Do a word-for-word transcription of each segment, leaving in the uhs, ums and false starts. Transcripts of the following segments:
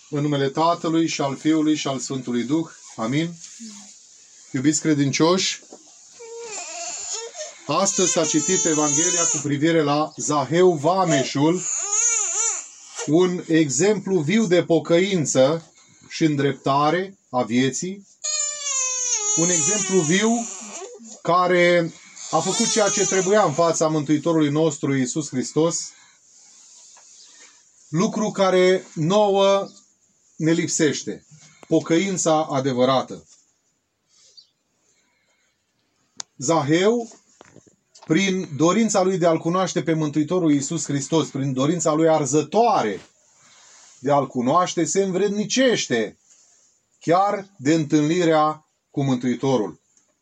În numele Tatălui și al Fiului și al Sfântului Duh. Amin. Iubiți credincioși, astăzi s-a citit Evanghelia cu privire la Zaheu Vameșul, un exemplu viu de pocăință și îndreptare a vieții, un exemplu viu care a făcut ceea ce trebuia în fața Mântuitorului nostru Iisus Hristos, lucru care nouă ne lipsește, pocăința adevărată. Zaheu, prin dorința lui de a-L cunoaște pe Mântuitorul Iisus Hristos, prin dorința lui arzătoare de a-L cunoaște, se învrednicește chiar de întâlnirea cu Mântuitorul.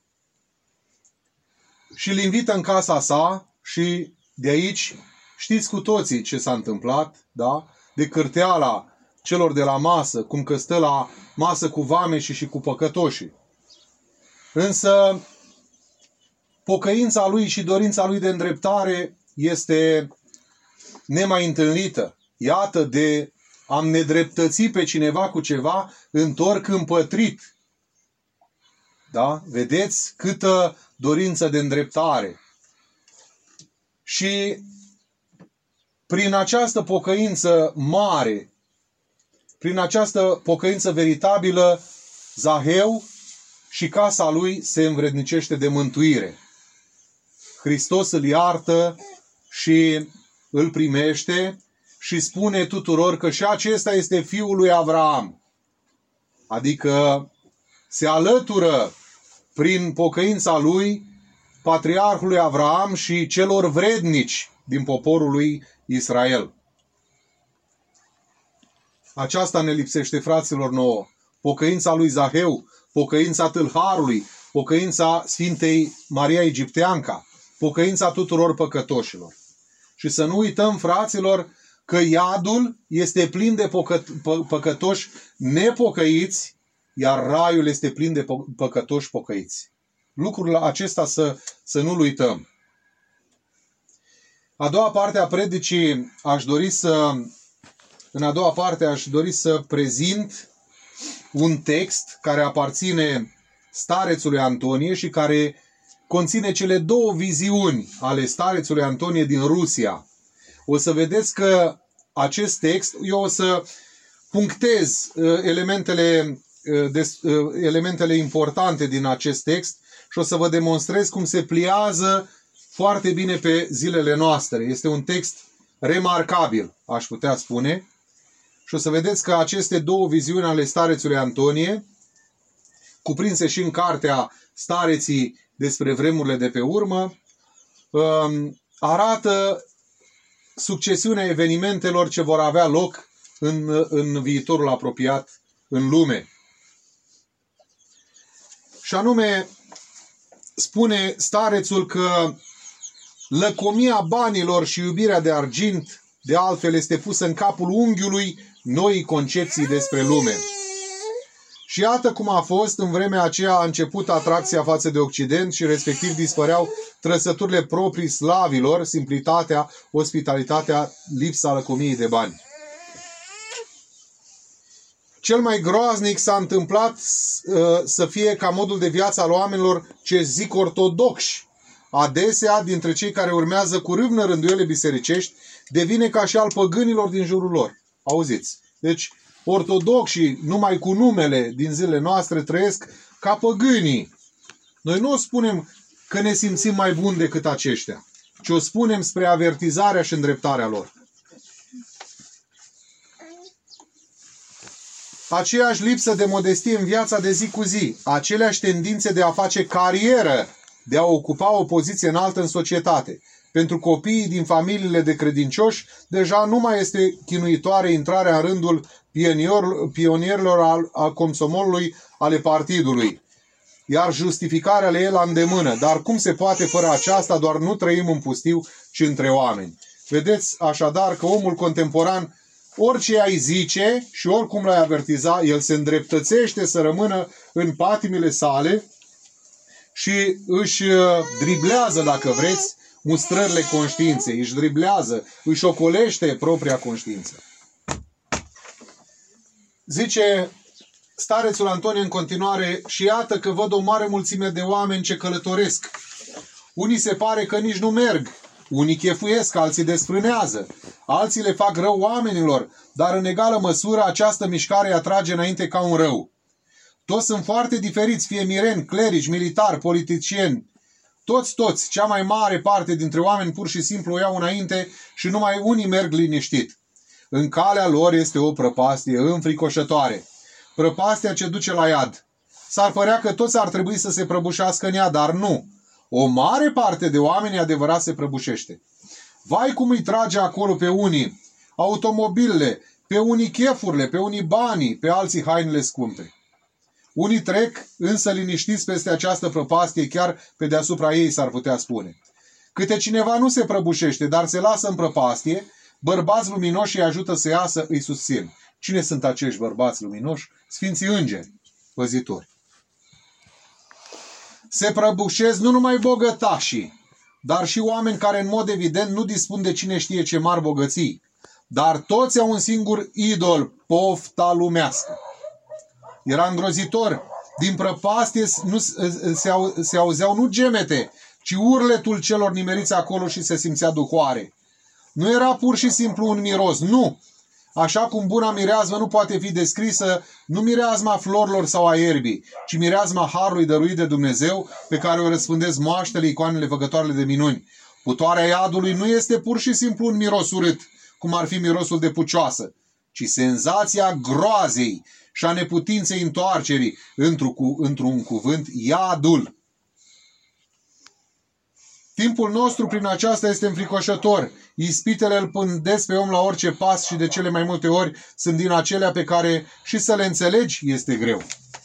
Și îl invită în casa sa și de aici știți cu toții ce s-a întâmplat, da? De cârteala celor de la masă, cum că stă la masă cu vameșii și cu păcătoșii. Însă pocăința lui și dorința lui de îndreptare este nemai întâlnită. Iată, de am nedreptățit pe cineva cu ceva, întorc împătrit. Da? Vedeți câtă dorință de îndreptare. Și prin această pocăință mare, prin această pocăință veritabilă, Zaheu și casa lui se învrednicește de mântuire. Hristos îl iartă și îl primește și spune tuturor că și acesta este fiul lui Avraam. Adică se alătură prin pocăința lui patriarhului Avraam și celor vrednici din poporul lui Israel. Aceasta ne lipsește, fraților, nouă. Pocăința lui Zaheu, pocăința tâlharului, pocăința Sfintei Maria Egipteanca, pocăința tuturor păcătoșilor. Și să nu uităm, fraților, că iadul este plin de păcă pă păcătoși nepocăiți, iar raiul este plin de pă păcătoși pocăiți. Lucrul acesta să, să nu-l uităm. A doua parte a predicii aș dori să, în a doua parte aș dori să prezint un text care aparține starețului Antonie și care conține cele două viziuni ale starețului Antonie din Rusia. O să vedeți că acest text, eu o să punctez elementele, elementele importante din acest text și o să vă demonstrez cum se pliază foarte bine pe zilele noastre. Este un text remarcabil, aș putea spune. Și o să vedeți că aceste două viziuni ale starețului Antonie, cuprinse și în cartea Stareții despre vremurile de pe urmă, arată succesiunea evenimentelor ce vor avea loc în, în viitorul apropiat în lume. Și anume, spune starețul că lăcomia banilor și iubirea de argint, de altfel, este pusă în capul unghiului noii concepții despre lume. Și iată cum a fost, în vremea aceea a început atracția față de Occident și respectiv dispăreau trăsăturile proprii slavilor, simplitatea, ospitalitatea, lipsa lăcomiei de bani. Cel mai groaznic s-a întâmplat uh, să fie ca modul de viață al oamenilor ce zic ortodoxi. Adesea, dintre cei care urmează cu râvnă rânduiele bisericești, devine ca și al păgânilor din jurul lor. Auziți? Deci, ortodoxii, numai cu numele din zilele noastre, trăiesc ca păgânii. Noi nu o spunem că ne simțim mai buni decât aceștia, ci o spunem spre avertizarea și îndreptarea lor. Aceeași lipsă de modestie în viața de zi cu zi, aceleași tendințe de a face carieră, de a ocupa o poziție înaltă în societate. Pentru copiii din familiile de credincioși, deja nu mai este chinuitoare intrarea în rândul pionierilor al, al comsomolului ale partidului, iar justificarea le e la îndemână. Dar cum se poate fără aceasta? Doar nu trăim în pustiu, ci între oameni. Vedeți așadar că omul contemporan, orice ai zice și oricum l-ai avertiza, el se îndreptățește să rămână în patimile sale și își driblează, dacă vreți, mustrările conștiinței, își driblează, își ocolește propria conștiință. Zice starețul Antonie în continuare: și iată că văd o mare mulțime de oameni ce călătoresc. Unii se pare că nici nu merg, unii chefuiesc, alții desfrânează, alții le fac rău oamenilor, dar în egală măsură această mișcare îi atrage înainte ca un rău. Toți sunt foarte diferiți, fie mireni, clerici, militari, politicieni. Toți, toți, cea mai mare parte dintre oameni pur și simplu o iau înainte și numai unii merg liniștit. În calea lor este o prăpastie înfricoșătoare. Prăpastia ce duce la iad. S-ar părea că toți ar trebui să se prăbușească în ea, dar nu. O mare parte de oameni adevărat se prăbușește. Vai cum îi trage acolo pe unii automobilele, pe unii chefurile, pe unii banii, pe alții hainele scumpe. Unii trec însă liniștiți peste această prăpastie, chiar pe deasupra ei s-ar putea spune. Câte cineva nu se prăbușește, dar se lasă în prăpastie, bărbați luminoși îi ajută să iasă, îi susțin. Cine sunt acești bărbați luminoși? Sfinții îngeri, păzitori. Se prăbușesc nu numai bogătașii, dar și oameni care în mod evident nu dispun de cine știe ce mari bogății. Dar toți au un singur idol, pofta lumească. Era îngrozitor. Din prăpastie nu, se, au, se auzeau nu gemete, ci urletul celor nimeriți acolo și se simțea duhoare. Nu era pur și simplu un miros, nu. Așa cum buna mireazmă nu poate fi descrisă, nu mireazma florilor sau a ierbii, ci mireazma harului dăruit de Dumnezeu, pe care o răspândesc moaștele, icoanele, făcătoarele de minuni. Putoarea iadului nu este pur și simplu un miros urât, cum ar fi mirosul de pucioasă, ci senzația groazei și a neputinței întoarcerii, într-un cuvânt, iadul. Timpul nostru prin aceasta este înfricoșător. Ispitele îl pândesc pe om la orice pas și de cele mai multe ori sunt din acelea pe care și să le înțelegi este greu.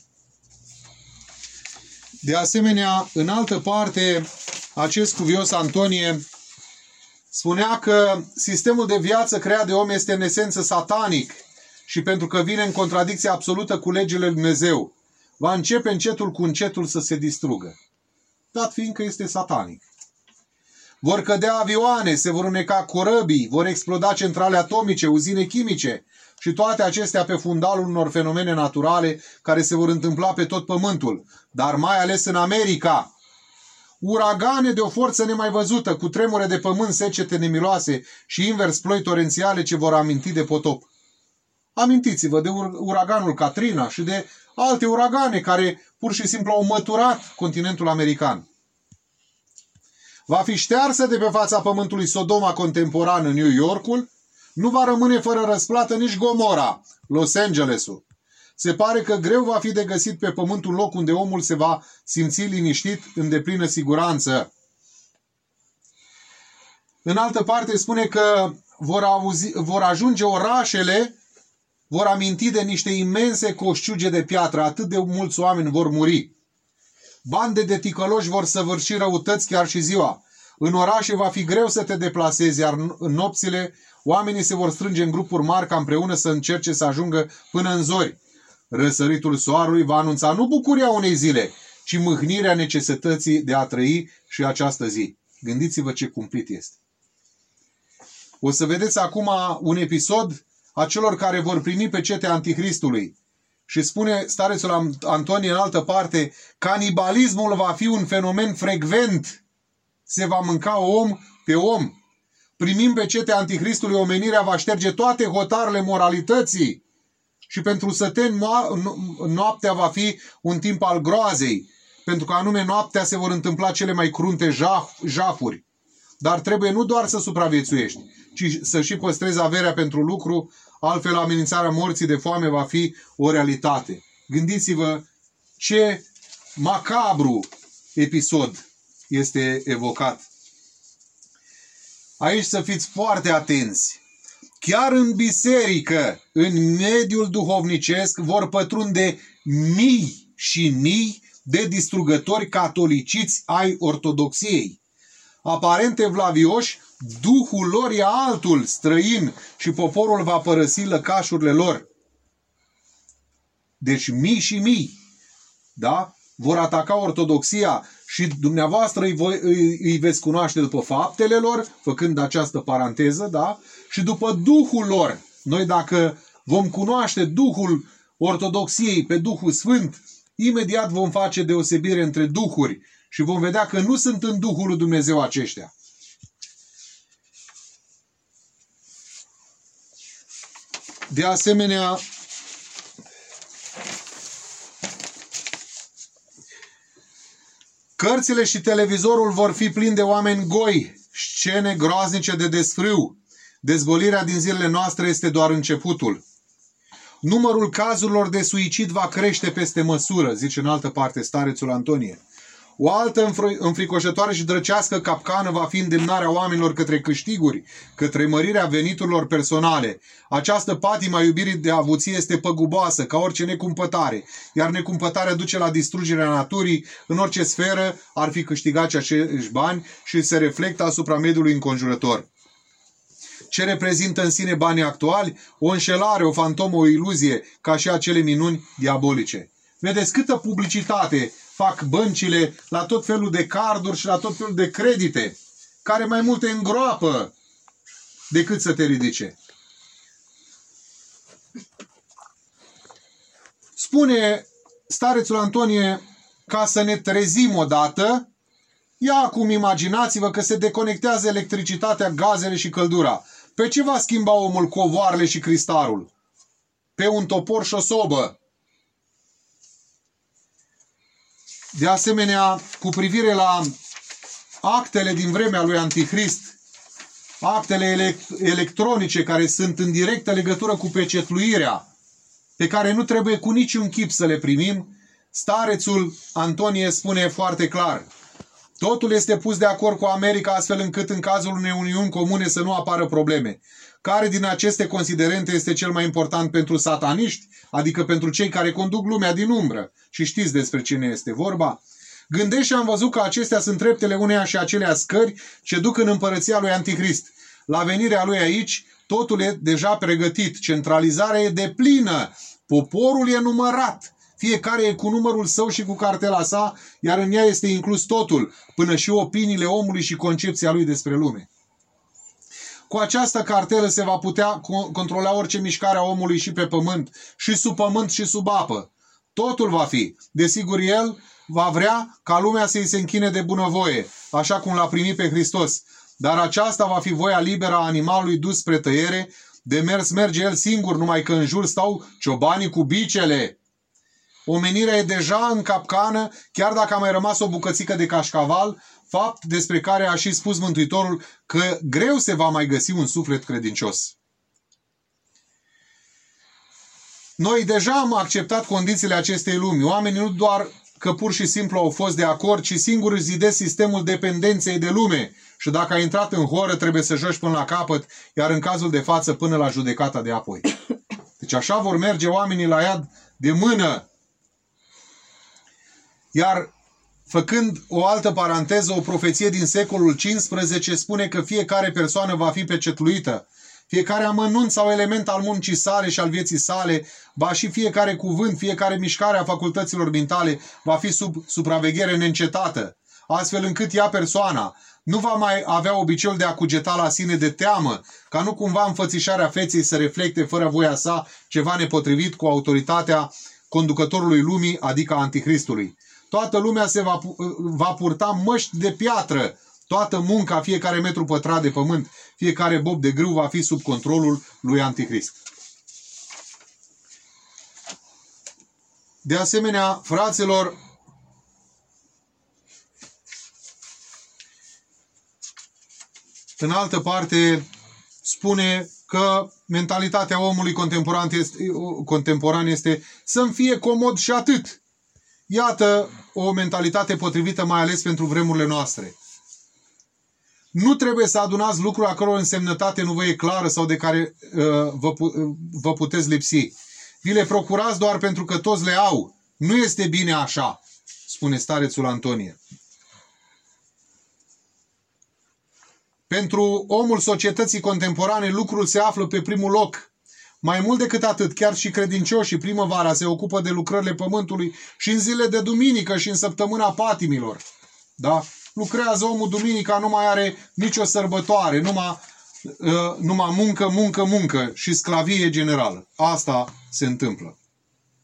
De asemenea, în altă parte, acest cuvios Antonie spunea că sistemul de viață creat de om este în esență satanic și pentru că vine în contradicție absolută cu legile lui Dumnezeu, va începe încetul cu încetul să se distrugă, dat fiindcă este satanic. Vor cădea avioane, se vor uneca corăbii, vor exploda centrale atomice, uzine chimice și toate acestea pe fundalul unor fenomene naturale care se vor întâmpla pe tot pământul, dar mai ales în America. Uragane de o forță nemai văzută, cu tremure de pământ, secete nemiloase și invers ploi torențiale ce vor aminti de potop. Amintiți-vă de uraganul Katrina și de alte uragane care pur și simplu au măturat continentul american. Va fi ștearsă de pe fața pământului Sodoma contemporană, New Yorkul, nu va rămâne fără răsplată nici Gomora, Los Angelesul. Se pare că greu va fi de găsit pe pământ un loc unde omul se va simți liniștit în deplină siguranță. În altă parte spune că vor, auzi, vor ajunge orașele, vor aminti de niște imense coșciuge de piatră, atât de mulți oameni vor muri. Bande de ticăloși vor săvârși răutăți chiar și ziua. În orașe va fi greu să te deplasezi, iar în nopțile oamenii se vor strânge în grupuri mari ca împreună să încerce să ajungă până în zori. Răsăritul soarelui va anunța nu bucuria unei zile, ci mâhnirea necesității de a trăi și această zi. Gândiți-vă ce cumplit este. O să vedeți acum un episod a celor care vor primi pecetea Antichristului. Și spune starețul Antonie în altă parte, canibalismul va fi un fenomen frecvent. Se va mânca om pe om. Primind pecetea Antichristului, omenirea va șterge toate hotarele moralității. Și pentru săteni noaptea va fi un timp al groazei. Pentru că anume noaptea se vor întâmpla cele mai crunte jaf, jafuri. Dar trebuie nu doar să supraviețuiești, ci să și păstrezi averea pentru lucru, altfel amenințarea morții de foame va fi o realitate. Gândiți-vă ce macabru episod este evocat. Aici să fiți foarte atenți. Chiar în biserică, în mediul duhovnicesc, vor pătrunde mii și mii de distrugători catoliciți ai ortodoxiei. Aparent evlavioși, duhul lor e altul, străin, și poporul va părăsi lăcașurile lor. Deci mii și mii, da? Vor ataca ortodoxia și dumneavoastră îi, voi, îi, îi veți cunoaște după faptele lor, făcând această paranteză, da? Și după duhul lor. Noi dacă vom cunoaște duhul ortodoxiei, pe Duhul Sfânt, imediat vom face deosebire între duhuri și vom vedea că nu sunt în Duhul lui Dumnezeu aceștia. De asemenea, cărțile și televizorul vor fi plini de oameni goi, scene groaznice de desfrâu. Dezvolirea din zilele noastre este doar începutul. Numărul cazurilor de suicid va crește peste măsură, zice în altă parte starețul Antonie. O altă înfricoșătoare și drăcească capcană va fi îndemnarea oamenilor către câștiguri, către mărirea veniturilor personale. Această patimă a iubirii de avuție este păguboasă, ca orice necumpătare, iar necumpătarea duce la distrugerea naturii. În orice sferă ar fi câștigați acești bani și se reflectă asupra mediului înconjurător. Ce reprezintă în sine banii actuali? O înșelare, o fantomă, o iluzie, ca și acele minuni diabolice. Vedeți câtă publicitate fac băncile la tot felul de carduri și la tot felul de credite, care mai multe îngroapă decât să te ridice. Spune starețul Antonie, ca să ne trezim odată, ia acum imaginați-vă că se deconectează electricitatea, gazele și căldura. Pe ce va schimba omul covoarele și cristalul? Pe un topor și o sobă. De asemenea, cu privire la actele din vremea lui Antichrist, actele elect electronice care sunt în directă legătură cu pecetluirea, pe care nu trebuie cu niciun chip să le primim, starețul Antonie spune foarte clar: totul este pus de acord cu America astfel încât în cazul unei uniuni comune să nu apară probleme. Care din aceste considerente este cel mai important pentru sataniști, adică pentru cei care conduc lumea din umbră? Și știți despre cine este vorba? Gândesc și am văzut că acestea sunt treptele uneia și acelea scări ce duc în împărăția lui Antichrist. La venirea lui aici, totul e deja pregătit, centralizarea e deplină, poporul e numărat. Fiecare e cu numărul său și cu cartela sa, iar în ea este inclus totul, până și opiniile omului și concepția lui despre lume. Cu această cartelă se va putea controla orice mișcare a omului și pe pământ, și sub pământ și sub apă. Totul va fi. Desigur, el va vrea ca lumea să-i se închine de bunăvoie, așa cum l-a primit pe Hristos. Dar aceasta va fi voia liberă a animalului dus spre tăiere, de mers merge el singur, numai că în jur stau ciobanii cu bicele. Omenirea e deja în capcană, chiar dacă a mai rămas o bucățică de cașcaval, fapt despre care a și spus Mântuitorul că greu se va mai găsi un suflet credincios. Noi deja am acceptat condițiile acestei lumi. Oamenii nu doar că pur și simplu au fost de acord, ci singuri își zidesc sistemul dependenței de lume. Și dacă ai intrat în horă, trebuie să joci până la capăt, iar în cazul de față până la judecata de apoi. Deci așa vor merge oamenii la iad de mână. Iar făcând o altă paranteză, o profeție din secolul cincisprezece spune că fiecare persoană va fi pecetluită. Fiecare amănunt sau element al muncii sale și al vieții sale, ba și fiecare cuvânt, fiecare mișcare a facultăților mentale va fi sub supraveghere neîncetată, astfel încât ea, persoana, nu va mai avea obiceiul de a cugeta la sine de teamă, ca nu cumva înfățișarea feței să reflecte fără voia sa ceva nepotrivit cu autoritatea conducătorului lumii, adică Antichristului. Toată lumea se va, va purta măști de piatră. Toată munca, fiecare metru pătrat de pământ, fiecare bob de grâu va fi sub controlul lui Antichrist. De asemenea, fraților, în altă parte spune că mentalitatea omului contemporan este, contemporan este să-mi fie comod și atât. Iată o mentalitate potrivită mai ales pentru vremurile noastre. Nu trebuie să adunați lucruri a căror însemnătate nu vă e clară sau de care uh, vă, uh, vă puteți lipsi. Vi le procurați doar pentru că toți le au. Nu este bine așa, spune starețul Antonie. Pentru omul societății contemporane, lucrul se află pe primul loc. Mai mult decât atât, chiar și credincioșii primăvara se ocupă de lucrările pământului și în zile de duminică și în săptămâna patimilor. Da? Lucrează omul duminica, nu mai are nicio sărbătoare, numai, uh, numai muncă, muncă, muncă și sclavie generală. Asta se întâmplă.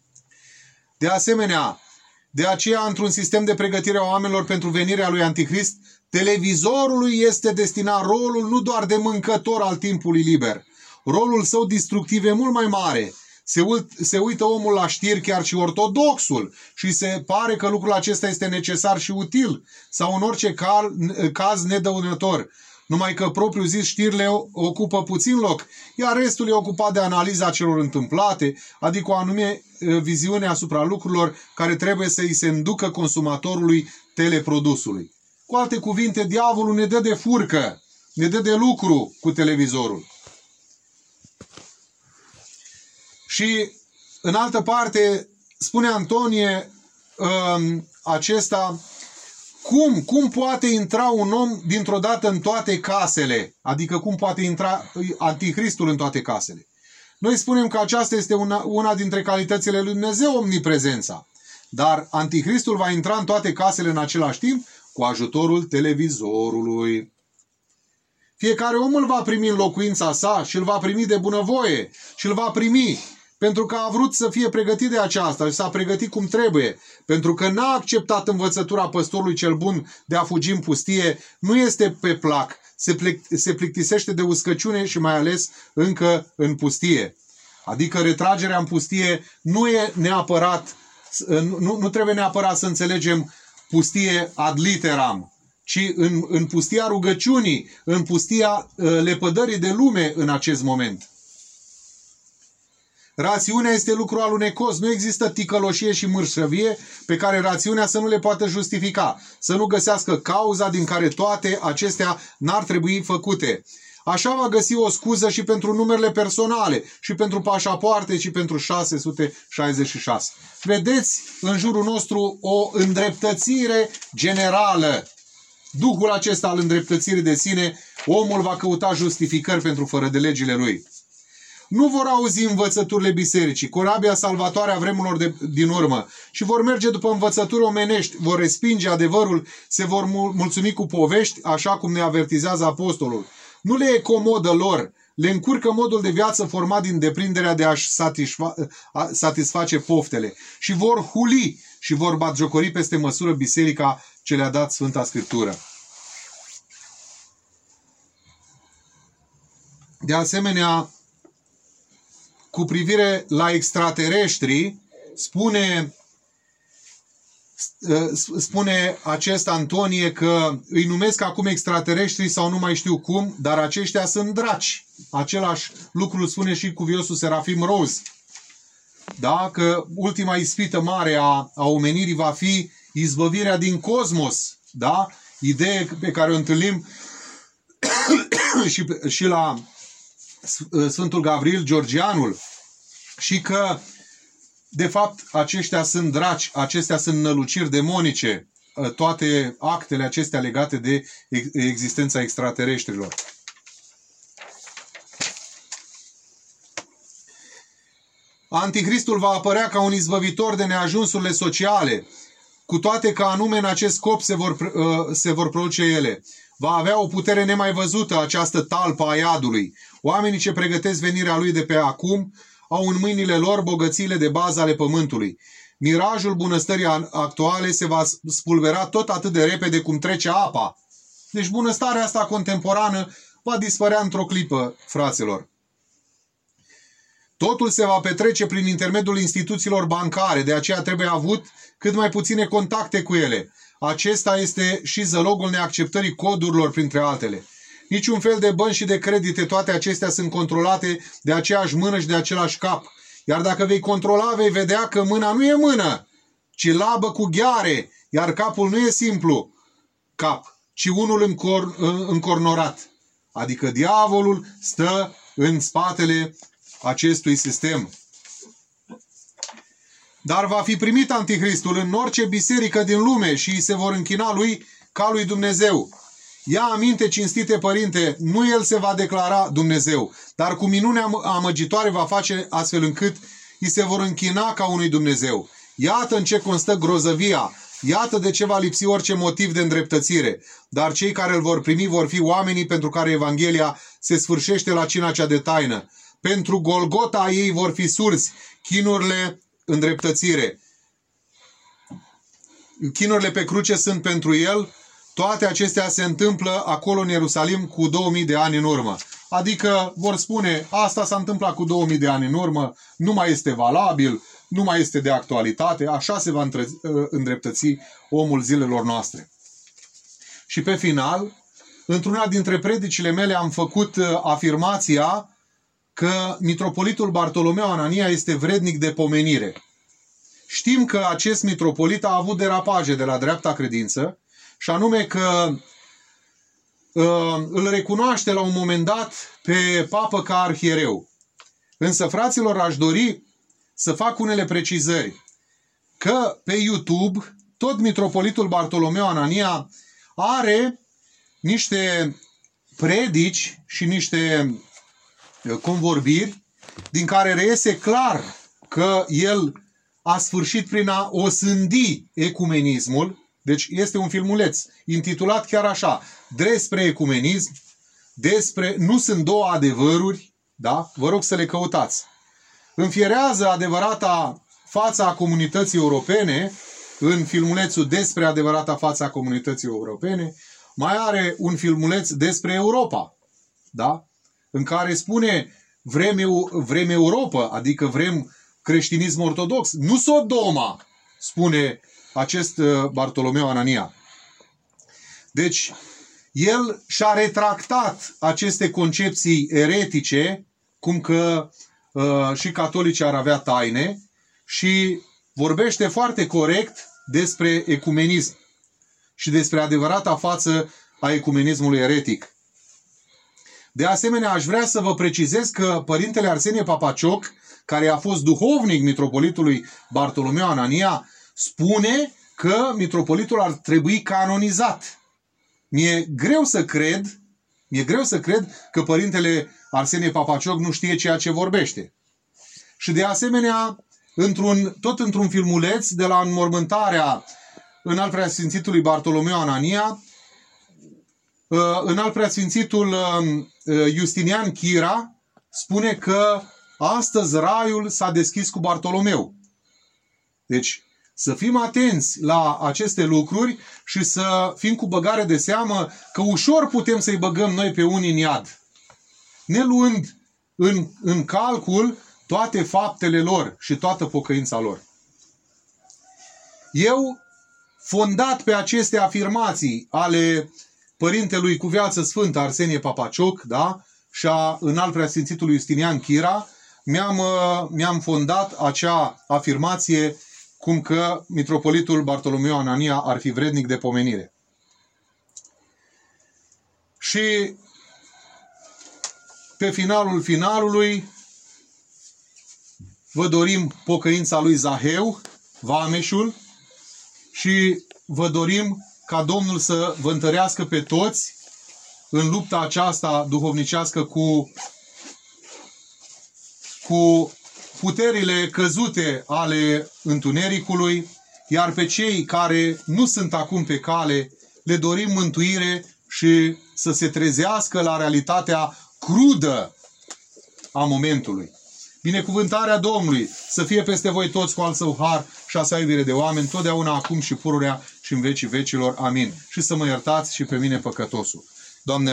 De asemenea, de aceea, într-un sistem de pregătire a oamenilor pentru venirea lui Antichrist, televizorului este destinat rolul nu doar de mâncător al timpului liber. Rolul său distructiv e mult mai mare. Se, uit, se uită omul la știri, chiar și ortodoxul, și se pare că lucrul acesta este necesar și util, sau în orice cal, caz nedăunător. Numai că propriu zis știrile ocupă puțin loc, iar restul e ocupat de analiza celor întâmplate, adică o anume viziune asupra lucrurilor care trebuie să îi se înducă consumatorului teleprodusului. Cu alte cuvinte, diavolul ne dă de furcă, ne dă de lucru cu televizorul. Și în altă parte, spune Antonie um, acesta, cum, cum poate intra un om dintr-o dată în toate casele? Adică cum poate intra Anticristul în toate casele? Noi spunem că aceasta este una, una dintre calitățile lui Dumnezeu, omniprezența. Dar Anticristul va intra în toate casele în același timp cu ajutorul televizorului. Fiecare om îl va primi în locuința sa și îl va primi de bunăvoie și îl va primi pentru că a vrut să fie pregătit de aceasta și s-a pregătit cum trebuie. Pentru că n-a acceptat învățătura păstorului cel bun de a fugi în pustie, nu este pe plac, se, plec, se plictisește de uscăciune și mai ales încă în pustie. Adică retragerea în pustie nu e neapărat, nu, nu trebuie neapărat să înțelegem pustie ad literam, ci în, în pustia rugăciunii, în pustia uh, lepădării de lume în acest moment. Rațiunea este lucru alunecos, nu există ticăloșie și mârșăvie pe care rațiunea să nu le poată justifica, să nu găsească cauza din care toate acestea n-ar trebui făcute. Așa va găsi o scuză și pentru numerele personale, și pentru pașapoarte, și pentru șase sute șaizeci și șase. Vedeți în jurul nostru o îndreptățire generală. Duhul acesta al îndreptățirii de sine, omul va căuta justificări pentru fără de legile lui. Nu vor auzi învățăturile bisericii, corabia salvatoare a vremurilor de, din urmă, și vor merge după învățături omenești, vor respinge adevărul, se vor mulțumi cu povești, așa cum ne avertizează apostolul. Nu le e comodă lor, le încurcă modul de viață format din deprinderea de a-și satisfa, a, satisface poftele și vor huli și vor batjocori peste măsură biserica ce le-a dat Sfânta Scriptură. De asemenea, cu privire la extraterestri, spune, spune acest Antonie că îi numesc acum extraterestri sau nu mai știu cum, dar aceștia sunt draci. Același lucru îl spune și cuviosul Serafim Rose. Da? Că ultima ispită mare a, a omenirii va fi izbăvirea din cosmos. Da? Idee pe care o întâlnim și, și la Sfântul Gavril Georgianul, și că de fapt aceștia sunt draci, acestea sunt năluciri demonice, toate actele acestea legate de existența extraterestrilor. Anticristul va apărea ca un izbăvitor de neajunsurile sociale, cu toate că anume în acest scop se vor, se vor produce ele. Va avea o putere nemai văzută această talpă a iadului. Oamenii ce pregătesc venirea lui de pe acum au în mâinile lor bogățiile de bază ale pământului. Mirajul bunăstării actuale se va spulbera tot atât de repede cum trece apa. Deci bunăstarea asta contemporană va dispărea într-o clipă, fraților. Totul se va petrece prin intermediul instituțiilor bancare, de aceea trebuie avut cât mai puține contacte cu ele. Acesta este și zălogul neacceptării codurilor, printre altele. Niciun fel de bănci și de credite, toate acestea sunt controlate de aceeași mână și de același cap. Iar dacă vei controla, vei vedea că mâna nu e mână, ci labă cu gheare, iar capul nu e simplu cap, ci unul încor, încornorat. Adică diavolul stă în spatele acestui sistem. Dar va fi primit Anticristul în orice biserică din lume și îi se vor închina lui ca lui Dumnezeu. Ia aminte, cinstite părinte, nu el se va declara Dumnezeu, dar cu minunea amăgitoare va face astfel încât îi se vor închina ca unui Dumnezeu. Iată în ce constă grozăvia, iată de ce va lipsi orice motiv de îndreptățire, dar cei care îl vor primi vor fi oamenii pentru care Evanghelia se sfârșește la cina cea de taină. Pentru Golgota ei vor fi surzi, chinurile îndreptățire. chinurile pe cruce sunt pentru el, toate acestea se întâmplă acolo în Ierusalim cu două mii de ani în urmă. Adică vor spune, asta s-a întâmplat cu două mii de ani în urmă, nu mai este valabil, nu mai este de actualitate, așa se va îndreptăți omul zilelor noastre. Și pe final, într-una dintre predicile mele am făcut afirmația că mitropolitul Bartolomeu Anania este vrednic de pomenire. Știm că acest mitropolit a avut derapaje de la dreapta credință, și anume că uh, îl recunoaște la un moment dat pe papă ca arhiereu. Însă, fraților, aș dori să fac unele precizări. Că pe YouTube, tot mitropolitul Bartolomeu Anania are niște predici și niște convorbiri din care reiese clar că el a sfârșit prin a osândi ecumenismul. Deci este un filmuleț intitulat chiar așa, despre ecumenism, despre nu sunt două adevăruri, da? Vă rog să le căutați. Înfierează adevărata fața a comunității europene în filmulețul despre adevărata fața a comunității europene. Mai are un filmuleț despre Europa, da? În care spune vrem, vrem Europa, adică vrem creștinism ortodox, nu Sodoma, spune acest Bartolomeu Anania. Deci, el și-a retractat aceste concepții eretice, cum că uh, și catolicii ar avea taine, și vorbește foarte corect despre ecumenism și despre adevărata față a ecumenismului eretic. De asemenea, aș vrea să vă precizez că părintele Arsenie Papacioc, care a fost duhovnic mitropolitului Bartolomeu Anania, spune că mitropolitul ar trebui canonizat. Mi-e greu să cred, mi-e greu să cred că părintele Arsenie Papacioc nu știe ceea ce vorbește. Și de asemenea, într-un, tot într-un filmuleț de la înmormântarea Înaltpreasfințitului Bartolomeu Anania, Înaltpreasfințitul Justinian Chira spune că astăzi raiul s-a deschis cu Bartolomeu. Deci, să fim atenți la aceste lucruri și să fim cu băgare de seamă că ușor putem să-i băgăm noi pe unii în iad, ne luând în, în calcul toate faptele lor și toată pocăința lor. Eu, fondat pe aceste afirmații ale părintelui cu viață sfântă Arsenie Papacioc, da, și a Înaltpreasfințitului Justinian Chira, mi-am, mi-am fondat acea afirmație cum că mitropolitul Bartolomeu Anania ar fi vrednic de pomenire. Și pe finalul finalului vă dorim pocăința lui Zaheu, vameșul, și vă dorim ca Domnul să vă întărească pe toți în lupta aceasta duhovnicească cu, cu puterile căzute ale întunericului, iar pe cei care nu sunt acum pe cale le dorim mântuire și să se trezească la realitatea crudă a momentului. Binecuvântarea Domnului să fie peste voi toți cu al său har și a sa iubire de oameni, totdeauna, acum și pururea și în vecii vecilor. Amin. Și să mă iertați și pe mine păcătosul. Doamne,